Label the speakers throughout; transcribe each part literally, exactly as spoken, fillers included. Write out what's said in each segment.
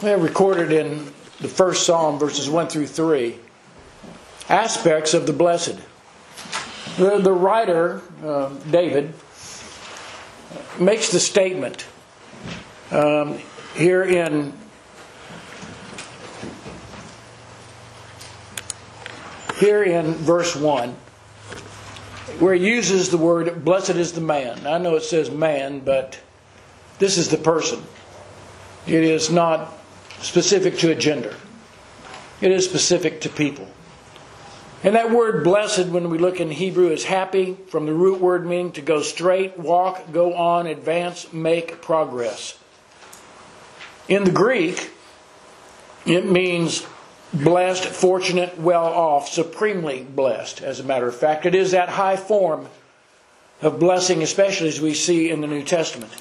Speaker 1: We have recorded in the first Psalm, verses one through three, aspects of the blessed. The, the writer, uh, David, makes the statement um, here in here in verse one, where he uses the word, blessed is the man. I know it says man, but this is the person. It is not specific to a gender. It is specific to people. And that word blessed, when we look in Hebrew, is happy, from the root word meaning to go straight, walk, go on, advance, make progress. In the Greek, it means blessed, fortunate, well off, supremely blessed, as a matter of fact. It is that high form of blessing, especially as we see in the New Testament.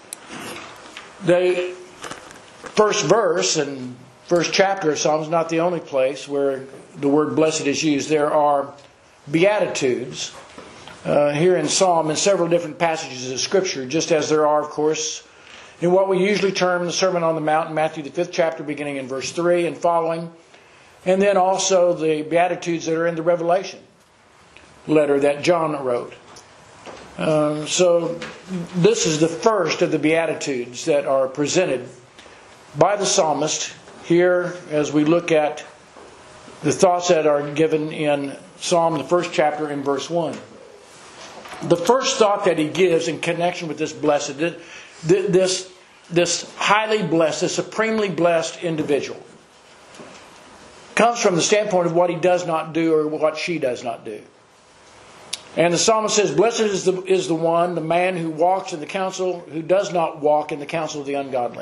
Speaker 1: The first verse and first chapter of Psalms is not the only place where the word blessed is used. There are beatitudes uh, here in Psalm in several different passages of Scripture, just as there are, of course, in what we usually term the Sermon on the Mount in Matthew, the fifth chapter, beginning in verse three and following. And then also the beatitudes that are in the Revelation letter that John wrote. Um, so this is the first of the beatitudes that are presented by the psalmist here as we look at the thoughts that are given in Psalm, the first chapter, in verse one. The first thought that he gives in connection with this blessed, this, this highly blessed, this supremely blessed individual, comes from the standpoint of what he does not do or what she does not do. And the psalmist says, blessed is the, is the one, the man who walks in the counsel, who does not walk in the counsel of the ungodly.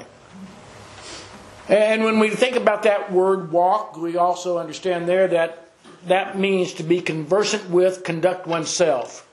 Speaker 1: And when we think about that word walk, we also understand there that that means to be conversant with, conduct oneself.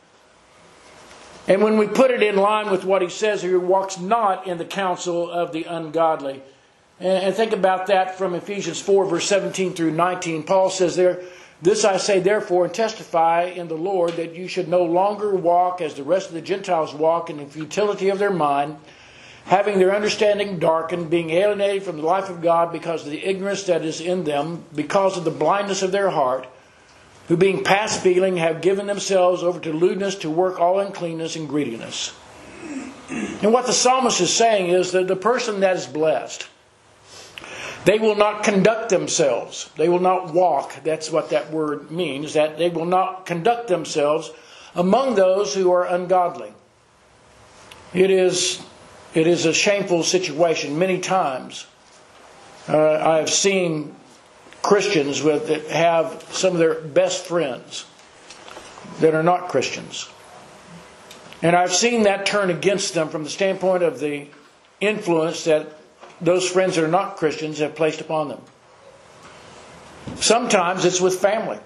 Speaker 1: And when we put it in line with what he says here, he walks not in the counsel of the ungodly. And think about that from Ephesians four, verse seventeen through nineteen. Paul says there, this I say therefore and testify in the Lord, that you should no longer walk as the rest of the Gentiles walk in the futility of their mind, having their understanding darkened, being alienated from the life of God because of the ignorance that is in them, because of the blindness of their heart, who being past feeling have given themselves over to lewdness, to work all uncleanness and greediness. And what the psalmist is saying is that the person that is blessed, they will not conduct themselves. They will not walk. That's what that word means, that they will not conduct themselves among those who are ungodly. It is, it is a shameful situation. Many times uh, I have seen Christians with, that have some of their best friends that are not Christians. And I've seen that turn against them from the standpoint of the influence that those friends that are not Christians have placed upon them. Sometimes it's with family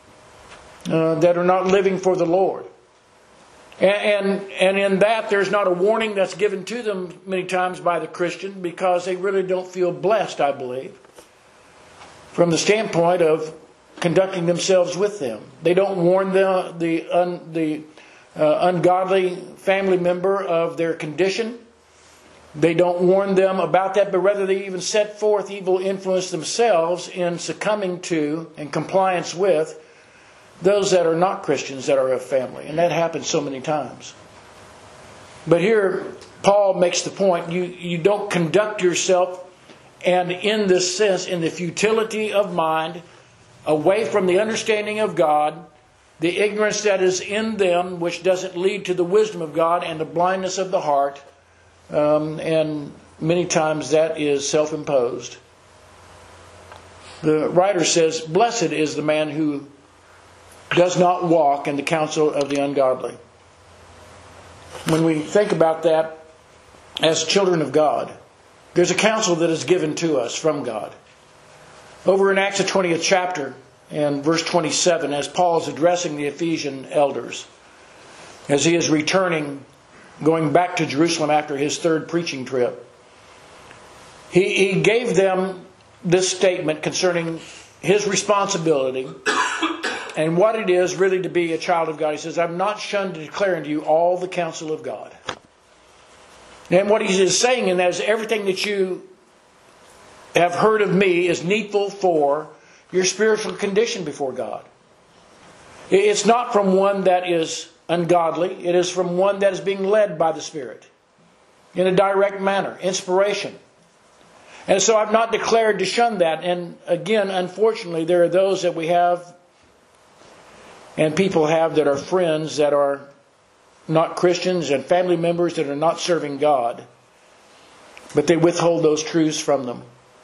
Speaker 1: uh, that are not living for the Lord. And, and, and in that there's not a warning that's given to them many times by the Christian, because they really don't feel blessed, I believe, from the standpoint of conducting themselves with them. They don't warn the, the, un, the uh, ungodly family member of their condition. They don't warn them about that, but rather they even set forth evil influence themselves in succumbing to and compliance with those that are not Christians that are of family. And that happens so many times. But here, Paul makes the point, you, you don't conduct yourself, and in this sense, in the futility of mind, away from the understanding of God, the ignorance that is in them, which doesn't lead to the wisdom of God, and the blindness of the heart. Um, and many times that is self-imposed. The writer says, blessed is the man who does not walk in the counsel of the ungodly. When we think about that as children of God, there's a counsel that is given to us from God. Over in Acts the twentieth chapter and verse twenty-seven, as Paul is addressing the Ephesian elders, as he is returning, going back to Jerusalem after his third preaching trip, he, he gave them this statement concerning his responsibility and what it is really to be a child of God. He says, I'm not shunned to declare unto you all the counsel of God. And what he is saying in that is everything that you have heard of me is needful for your spiritual condition before God. It's not from one that is ungodly. It is from one that is being led by the Spirit in a direct manner, inspiration. And so I've not declared to shun that. And again, unfortunately, there are those that we have and people have that are friends that are not Christians and family members that are not serving God. But they withhold those truths from them.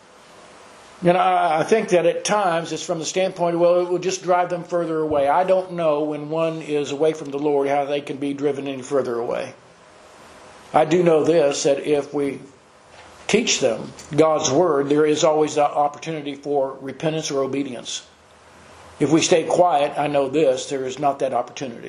Speaker 1: And I think that at times it's from the standpoint of, well, it will just drive them further away. I don't know when one is away from the Lord how they can be driven any further away. I do know this, that if we teach them God's Word, there is always the opportunity for repentance or obedience. If we stay quiet, I know this, there is not that opportunity.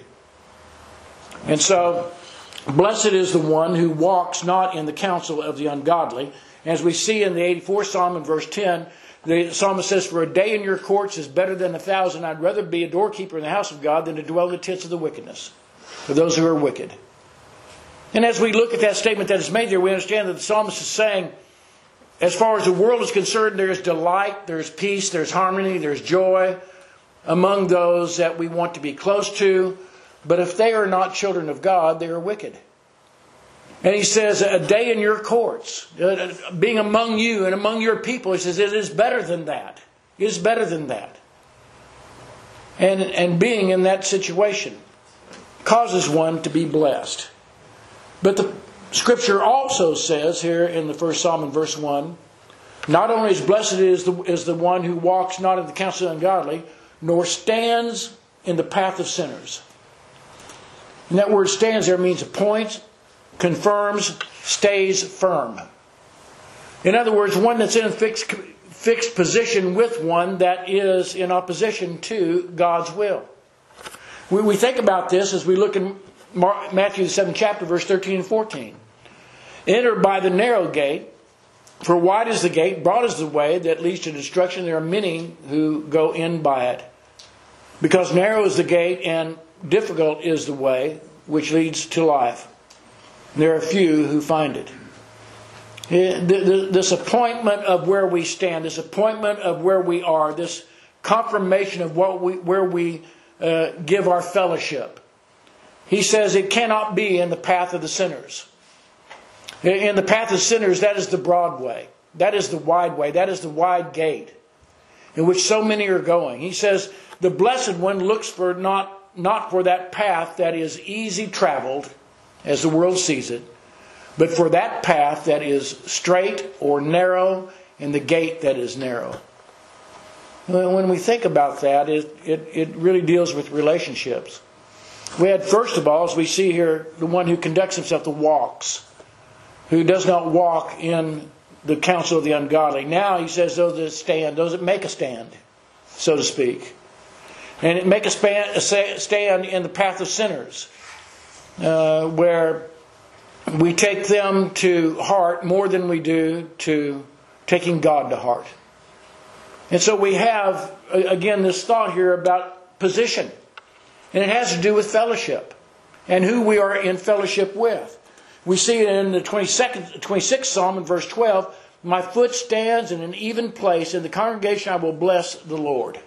Speaker 1: And so, blessed is the one who walks not in the counsel of the ungodly. As we see in the eighty-fourth Psalm in verse ten, the psalmist says, for a day in your courts is better than a thousand. I'd rather be a doorkeeper in the house of God than to dwell in the tents of the wickedness, for those who are wicked. And as we look at that statement that is made there, we understand that the psalmist is saying, as far as the world is concerned, there is delight, there is peace, there is harmony, there is joy among those that we want to be close to. But if they are not children of God, they are wicked. And he says, a day in your courts, uh, being among you and among your people, he says, it is better than that. It is better than that. And, and being in that situation causes one to be blessed. But the Scripture also says here in the first Psalm in verse one, not only is blessed is the, is the one who walks not in the counsel of the ungodly, nor stands in the path of sinners. And that word stands there means appoints, confirms, stays firm. In other words, one that's in a fixed, fixed position with one that is in opposition to God's will. We, we think about this as we look in Mark, Matthew the seventh chapter, verse thirteen and fourteen. Enter by the narrow gate, for wide is the gate, broad is the way that leads to destruction. There are many who go in by it. Because narrow is the gate and difficult is the way which leads to life. There are few who find it. This appointment of where we stand, this appointment of where we are, this confirmation of what we, where we uh, give our fellowship. He says it cannot be in the path of the sinners. In the path of sinners, that is the broad way. That is the wide way. That is the wide gate in which so many are going. He says the blessed one looks for not, not for that path that is easy traveled, as the world sees it, but for that path that is straight or narrow and the gate that is narrow. When we think about that, it, it, it really deals with relationships. We had, first of all, as we see here, the one who conducts himself, the walks, who does not walk in the counsel of the ungodly. Now he says those that stand, those that make a stand, so to speak. And make a stand in the path of sinners, uh, where we take them to heart more than we do to taking God to heart. And so we have, again, this thought here about position. And it has to do with fellowship and who we are in fellowship with. We see it in the twenty-second, twenty-sixth Psalm in verse twelve. My foot stands in an even place. In the congregation I will bless the Lord.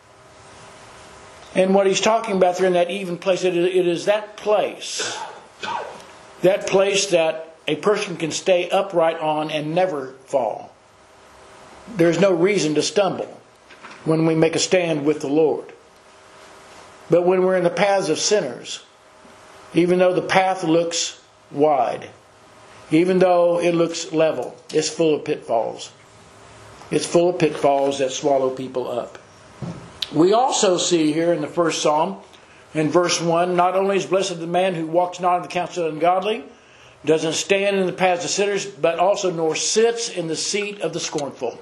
Speaker 1: And what he's talking about there in that even place, it is that place. That place that a person can stay upright on and never fall. There's no reason to stumble when we make a stand with the Lord. But when we're in the paths of sinners, even though the path looks wide, even though it looks level, it's full of pitfalls. It's full of pitfalls that swallow people up. We also see here in the first Psalm, in verse one, not only is blessed the man who walks not in the counsel of the ungodly, doesn't stand in the paths of sinners, but also nor sits in the seat of the scornful.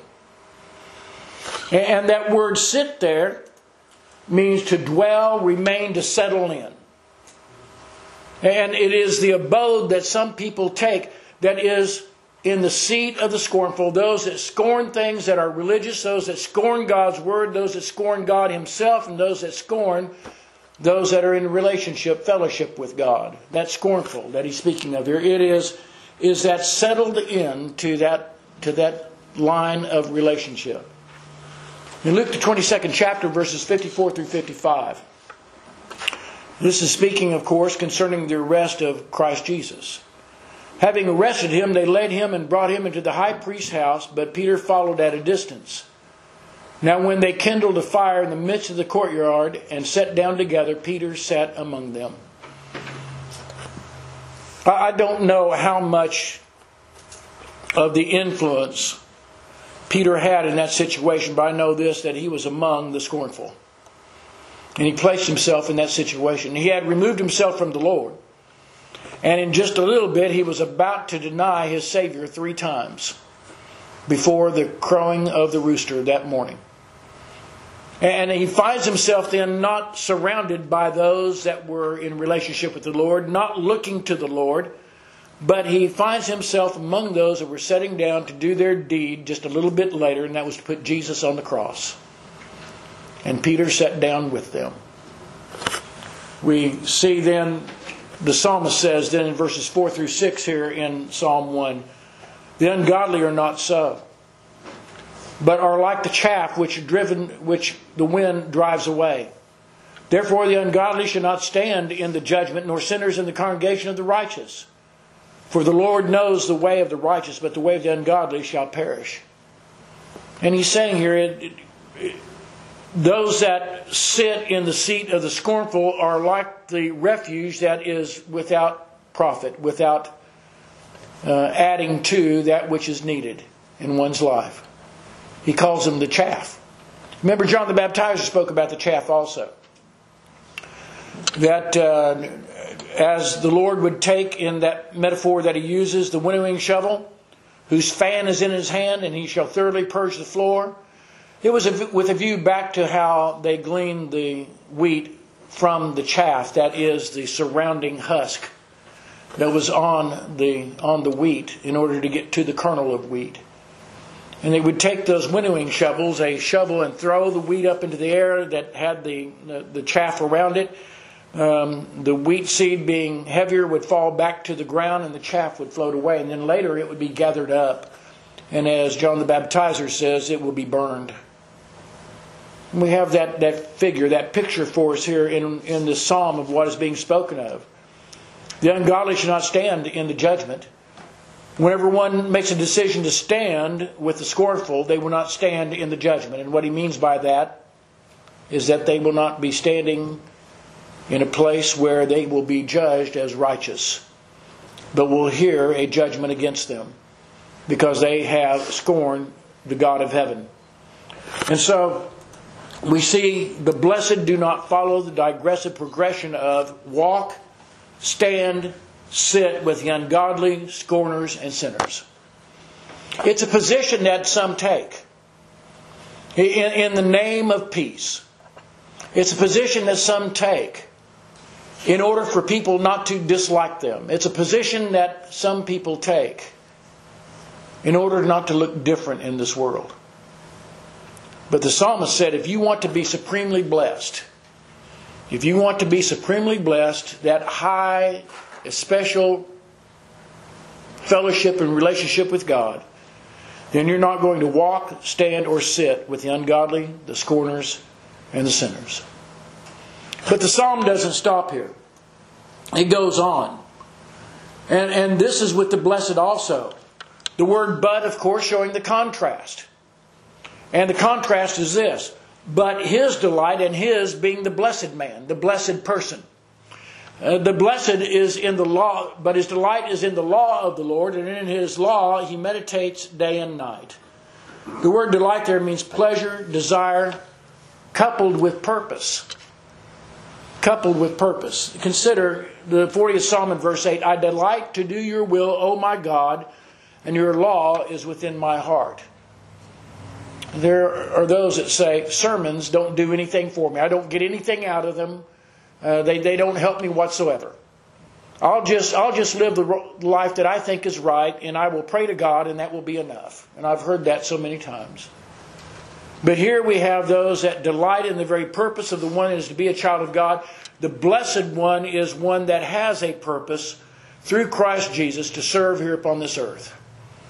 Speaker 1: And that word sit there means to dwell, remain, to settle in. And it is the abode that some people take that is in the seat of the scornful. Those that scorn things that are religious, those that scorn God's word, those that scorn God himself, and those that scorn those that are in relationship, fellowship with God. That scornful that he's speaking of here. It is, is that settled in to that, to that line of relationship. In Luke the twenty-second chapter, verses fifty-four through fifty-five. This is speaking, of course, concerning the arrest of Christ Jesus. Having arrested him, they led him and brought him into the high priest's house, but Peter followed at a distance. Now when they kindled a fire in the midst of the courtyard and sat down together, Peter sat among them. I don't know how much of the influence Peter had in that situation, but I know this, that he was among the scornful. And he placed himself in that situation. He had removed himself from the Lord. And in just a little bit, he was about to deny his Savior three times before the crowing of the rooster that morning. And he finds himself then not surrounded by those that were in relationship with the Lord, not looking to the Lord, but he finds himself among those that were sitting down to do their deed just a little bit later, and that was to put Jesus on the cross. And Peter sat down with them. We see then, the psalmist says then in verses four through six here in Psalm one, the ungodly are not so, but are like the chaff which driven, which the wind drives away. Therefore the ungodly shall not stand in the judgment, nor sinners in the congregation of the righteous. For the Lord knows the way of the righteous, but the way of the ungodly shall perish. And he's saying here, it, it, those that sit in the seat of the scornful are like the refuge that is without profit, without uh, adding to that which is needed in one's life. He calls them the chaff. Remember, John the Baptizer spoke about the chaff also. That uh, as the Lord would take in that metaphor that he uses, the winnowing shovel, whose fan is in his hand, and he shall thoroughly purge the floor. It was with a view back to how they gleaned the wheat from the chaff, that is the surrounding husk that was on the on the wheat in order to get to the kernel of wheat. And they would take those winnowing shovels, a shovel, and throw the wheat up into the air that had the the, the chaff around it. Um, the wheat seed, being heavier, would fall back to the ground and the chaff would float away. And then later it would be gathered up. And as John the Baptizer says, it will be burned. And we have that, that figure, that picture for us here in, in the psalm of what is being spoken of. The ungodly shall not stand in the judgment. Whenever one makes a decision to stand with the scornful, they will not stand in the judgment. And what he means by that is that they will not be standing in a place where they will be judged as righteous, but will hear a judgment against them because they have scorned the God of heaven. And so we see the blessed do not follow the digressive progression of walk, stand, sit with the ungodly, scorners, and sinners. It's a position that some take in, in the name of peace. It's a position that some take in order for people not to dislike them. It's a position that some people take in order not to look different in this world. But the psalmist said, if you want to be supremely blessed, if you want to be supremely blessed, that high, special fellowship and relationship with God, then you're not going to walk, stand, or sit with the ungodly, the scorners, and the sinners. But the psalm doesn't stop here. It goes on. And, and this is with the blessed also. The word but, of course, showing the contrast. And the contrast is this. But his delight, and his being the blessed man, the blessed person. Uh, the blessed is in the law, but his delight is in the law of the Lord, and in his law he meditates day and night. The word delight there means pleasure, desire, coupled with purpose. Coupled with purpose. Consider the fortieth Psalm in verse eight. I delight to do your will, O my God, and your law is within my heart. There are those that say sermons don't do anything for me. I don't get anything out of them. Uh, they, they don't help me whatsoever. I'll just I'll just live the life that I think is right, and I will pray to God, and that will be enough. And I've heard that so many times. But here we have those that delight in the very purpose of the one that is to be a child of God. The blessed one is one that has a purpose through Christ Jesus to serve here upon this earth.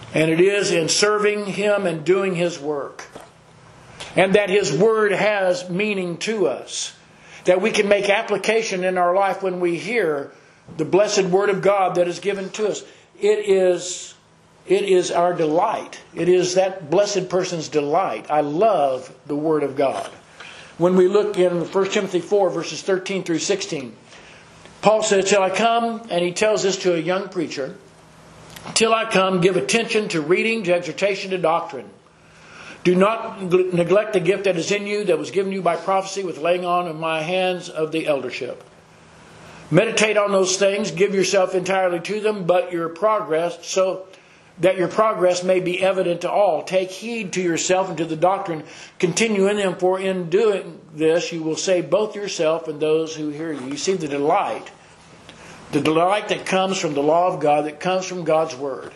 Speaker 1: And it is in serving Him and doing His work. And that His Word has meaning to us. That we can make application in our life when we hear the blessed Word of God that is given to us. It is, it is our delight. It is that blessed person's delight. I love the Word of God. When we look in First Timothy four, verses thirteen through sixteen, Paul said, "Till I come," and he tells this to a young preacher, "till I come, give attention to reading, to exhortation, to doctrine. Do not neglect the gift that is in you, that was given you by prophecy with laying on of my hands of the eldership. Meditate on those things, give yourself entirely to them, but your progress, so that your progress may be evident to all. Take heed to yourself and to the doctrine. Continue in them, for in doing this you will save both yourself and those who hear you." You see the delight. The delight that comes from the law of God, that comes from God's Word,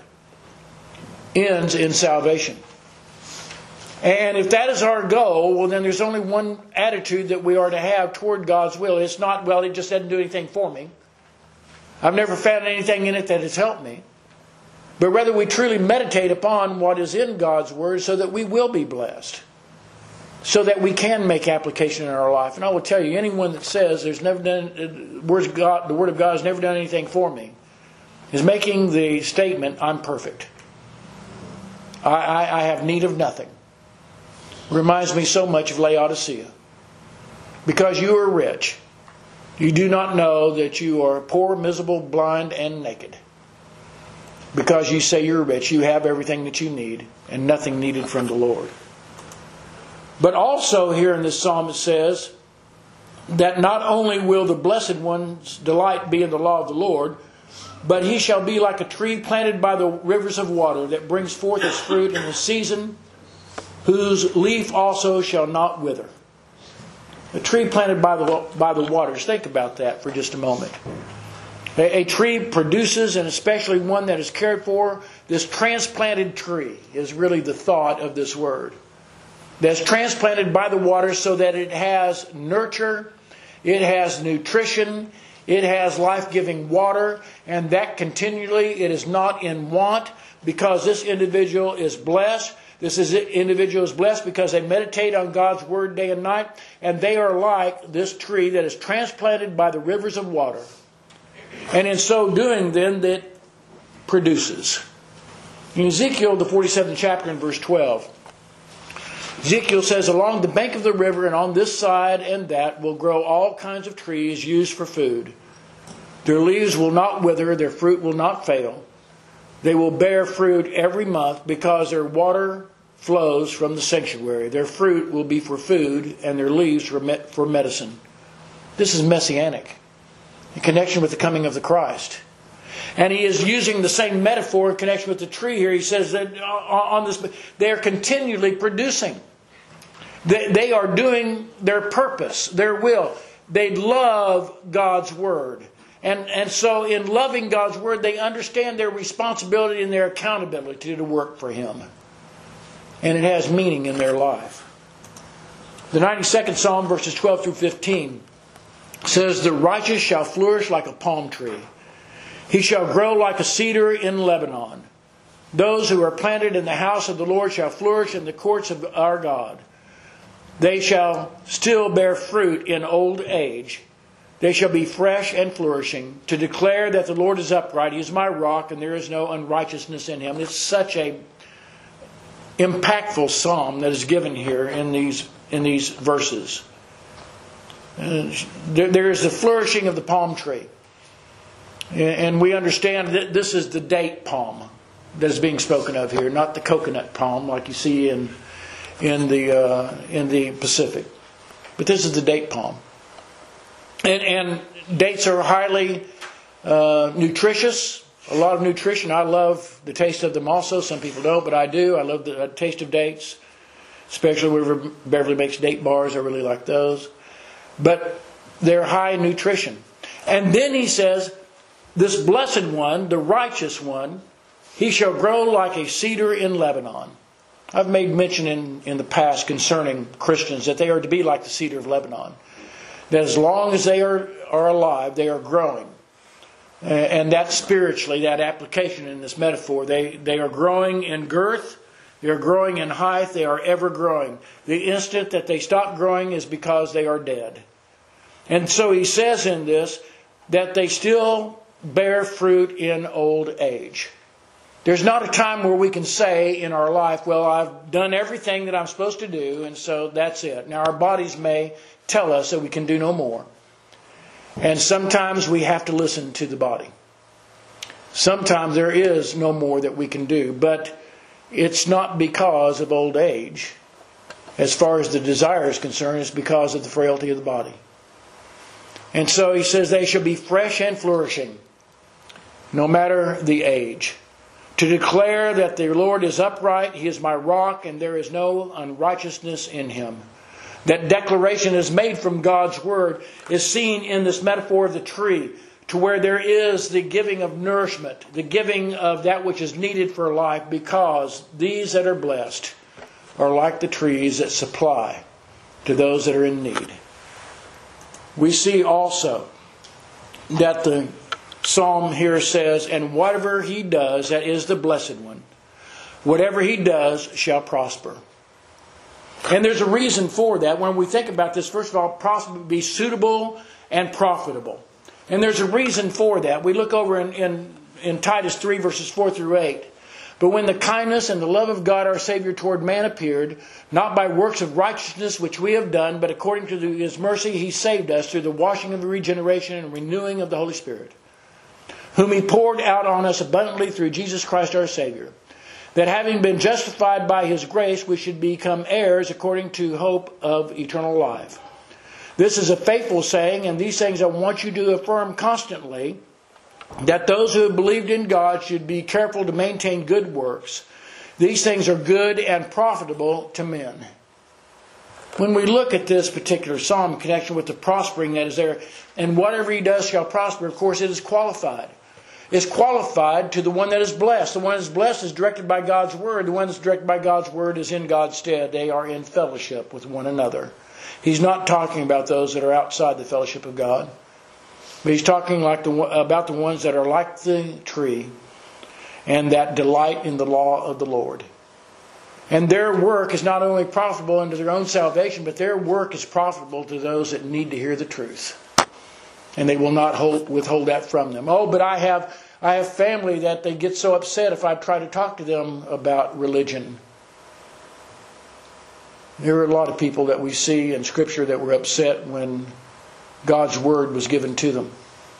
Speaker 1: ends in salvation. And if that is our goal, well, then there's only one attitude that we are to have toward God's will. It's not, well, it just doesn't do anything for me. I've never found anything in it that has helped me. But rather we truly meditate upon what is in God's Word so that we will be blessed. So that we can make application in our life. And I will tell you, anyone that says there's never done, words of God, the Word of God has never done anything for me, is making the statement, I'm perfect. I, I, I have need of nothing. Reminds me so much of Laodicea. Because you are rich, you do not know that you are poor, miserable, blind, and naked. Because you say you're rich, you have everything that you need, and nothing needed from the Lord. But also here in this psalm it says that not only will the blessed one's delight be in the law of the Lord, but he shall be like a tree planted by the rivers of water that brings forth its fruit in the season, whose leaf also shall not wither. A tree planted by the, by the waters. Think about that for just a moment. A, a tree produces, and especially one that is cared for. This transplanted tree is really the thought of this word. That's transplanted by the water so that it has nurture, it has nutrition, it has life-giving water, and that continually it is not in want because this individual is blessed. This is individual is blessed because they meditate on God's Word day and night, and they are like this tree that is transplanted by the rivers of water. And in so doing, then, that produces. In Ezekiel, the forty-seventh chapter, in verse twelve, Ezekiel says, "Along the bank of the river and on this side and that will grow all kinds of trees used for food. Their leaves will not wither, their fruit will not fail. They will bear fruit every month because their water flows from the sanctuary. Their fruit will be for food and their leaves for medicine." This is messianic, in connection with the coming of the Christ. And he is using the same metaphor in connection with the tree here. He says that on this, they are continually producing. They, they are doing their purpose, their will. They love God's Word. And, and so in loving God's Word, they understand their responsibility and their accountability to work for Him. And it has meaning in their life. The ninety-second Psalm, verses twelve through fifteen, says, "The righteous shall flourish like a palm tree. He shall grow like a cedar in Lebanon. Those who are planted in the house of the Lord shall flourish in the courts of our God. They shall still bear fruit in old age. They shall be fresh and flourishing, to declare that the Lord is upright. He is my rock, and there is no unrighteousness in Him." It's such a impactful psalm that is given here in these in these verses. Uh, there, there is the flourishing of the palm tree. And we understand that this is the date palm that is being spoken of here, not the coconut palm like you see in in the uh, in the Pacific. But this is the date palm. And, and dates are highly uh, nutritious. A lot of nutrition. I love the taste of them also. Some people don't, but I do. I love the taste of dates. Especially whenever Beverly makes date bars. I really like those. But they're high in nutrition. And then he says, this blessed one, the righteous one, he shall grow like a cedar in Lebanon. I've made mention in, in the past concerning Christians that they are to be like the cedar of Lebanon. That as long as they are, are alive, they are growing. And that's spiritually, that application in this metaphor. They, they are growing in girth. They are growing in height. They are ever growing. The instant that they stop growing is because they are dead. And so he says in this that they still bear fruit in old age. There's not a time where we can say in our life, well, I've done everything that I'm supposed to do, and so that's it. Now, our bodies may tell us that we can do no more. And sometimes we have to listen to the body. Sometimes there is no more that we can do. But it's not because of old age. As far as the desire is concerned, it's because of the frailty of the body. And so he says they shall be fresh and flourishing, no matter the age. To declare that the Lord is upright, He is my rock, and there is no unrighteousness in Him. That declaration is made from God's Word is seen in this metaphor of the tree, to where there is the giving of nourishment, the giving of that which is needed for life, because these that are blessed are like the trees that supply to those that are in need. We see also that the psalm here says, and whatever he does, that is the blessed one, whatever he does shall prosper. And there's a reason for that. When we think about this, first of all, prosper, be suitable and profitable. And there's a reason for that. We look over in, in, in Titus three, verses four through eight. But when the kindness and the love of God our Savior toward man appeared, not by works of righteousness which we have done, but according to His mercy He saved us through the washing of the regeneration and renewing of the Holy Spirit, whom He poured out on us abundantly through Jesus Christ our Savior, that having been justified by His grace, we should become heirs according to hope of eternal life. This is a faithful saying, and these things I want you to affirm constantly, that those who have believed in God should be careful to maintain good works. These things are good and profitable to men. When we look at this particular psalm in connection with the prospering that is there, and whatever he does shall prosper, of course it is qualified. Is qualified to the one that is blessed. The one that is blessed is directed by God's Word. The one that's directed by God's Word is in God's stead. They are in fellowship with one another. He's not talking about those that are outside the fellowship of God. But he's talking like the, about the ones that are like the tree and that delight in the law of the Lord. And their work is not only profitable unto their own salvation, but their work is profitable to those that need to hear the truth. And they will not hold, withhold that from them. Oh, but I have I have family that they get so upset if I try to talk to them about religion. There are a lot of people that we see in Scripture that were upset when God's Word was given to them.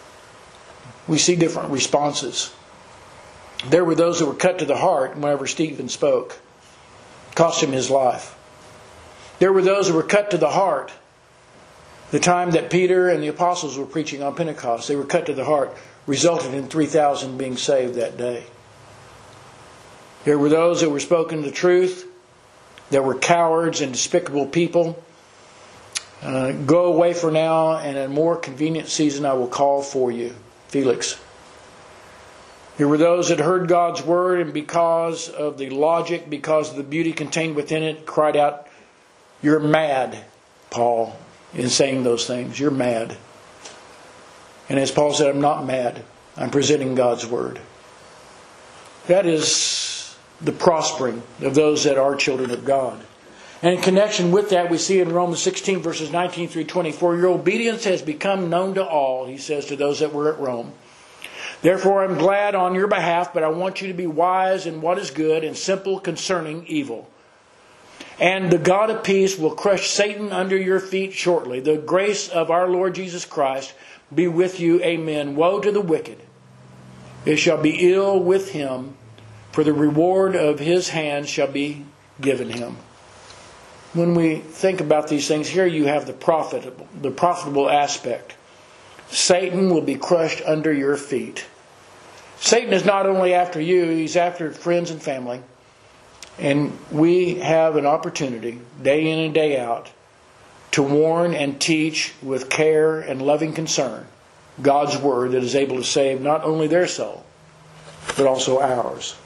Speaker 1: We see different responses. There were those that were cut to the heart whenever Stephen spoke. Cost him his life. There were those that were cut to the heart the time that Peter and the apostles were preaching on Pentecost. They were cut to the heart, resulted in three thousand being saved that day. There were those that were spoken the truth. There were cowards and despicable people. Uh, go away for now, and in a more convenient season I will call for you. Felix. There were those that heard God's Word, and because of the logic, because of the beauty contained within it, cried out, "You're mad, Paul," in saying those things. You're mad. And as Paul said, I'm not mad. I'm presenting God's Word. That is the prospering of those that are children of God. And in connection with that, we see in Romans sixteen, verses nineteen through twenty, "For your obedience has become known to all," he says to those that were at Rome. "Therefore I'm glad on your behalf, but I want you to be wise in what is good and simple concerning evil. And the God of peace will crush Satan under your feet shortly. The grace of our Lord Jesus Christ be with you. Amen. Woe to the wicked. It shall be ill with him, for the reward of his hand shall be given him." When we think about these things, here you have the profitable, the profitable aspect. Satan will be crushed under your feet. Satan is not only after you, he's after friends and family. And we have an opportunity, day in and day out, to warn and teach with care and loving concern God's Word that is able to save not only their soul, but also ours.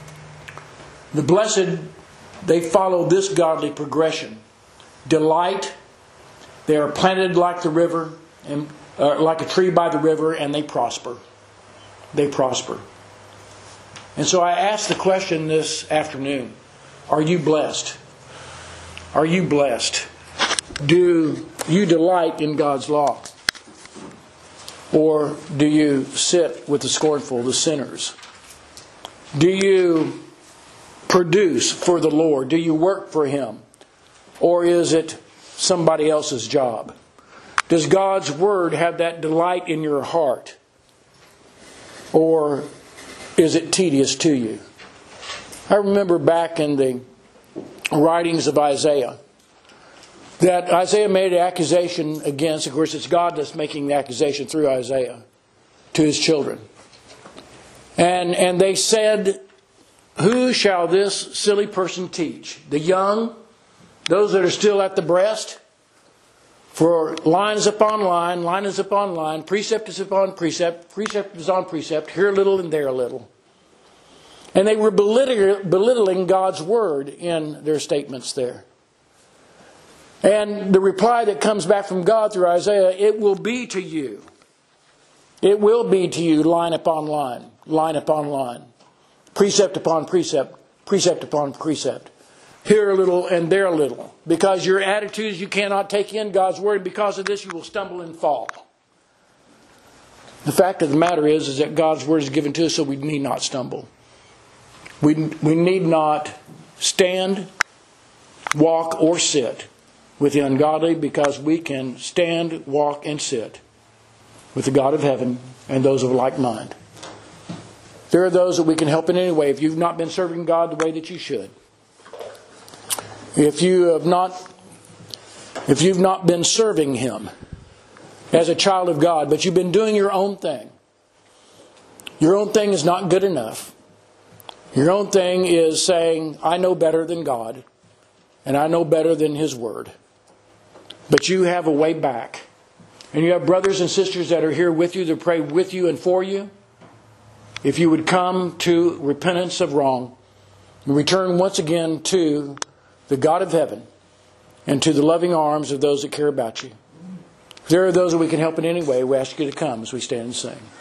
Speaker 1: The blessed, they follow this godly progression. Delight, they are planted like the river, and uh, like a tree by the river, and they prosper. they prosper. And so I asked the question this afternoon, are you blessed? Are you blessed? Do you delight in God's law? Or do you sit with the scornful, the sinners? Do you produce for the Lord? Do you work for Him? Or is it somebody else's job? Does God's Word have that delight in your heart? Or is it tedious to you? I remember back in the writings of Isaiah that Isaiah made an accusation against, of course it's God that's making the accusation through Isaiah to his children. And, and they said, who shall this silly person teach? The young, those that are still at the breast? For line is upon line, line is upon line, precept is upon precept, precept is on precept, here a little and there a little. And they were belittling, belittling God's Word in their statements there. And the reply that comes back from God through Isaiah, it will be to you. It will be to you line upon line, line upon line, precept upon precept, precept upon precept. Here a little and there a little. Because your attitudes, you cannot take in God's Word. Because of this, you will stumble and fall. The fact of the matter is, is that God's Word is given to us so we need not stumble. We, we need not stand, walk, or sit with the ungodly, because we can stand, walk, and sit with the God of heaven and those of like mind. There are those that we can help in any way. If you've not been serving God the way that you should, if you have not, if you've not been serving Him as a child of God, but you've been doing your own thing, your own thing is not good enough. Your own thing is saying, I know better than God, and I know better than His Word. But you have a way back. And you have brothers and sisters that are here with you to pray with you and for you. If you would come to repentance of wrong and return once again to the God of heaven and to the loving arms of those that care about you. If there are those that we can help in any way, we ask you to come as we stand and sing.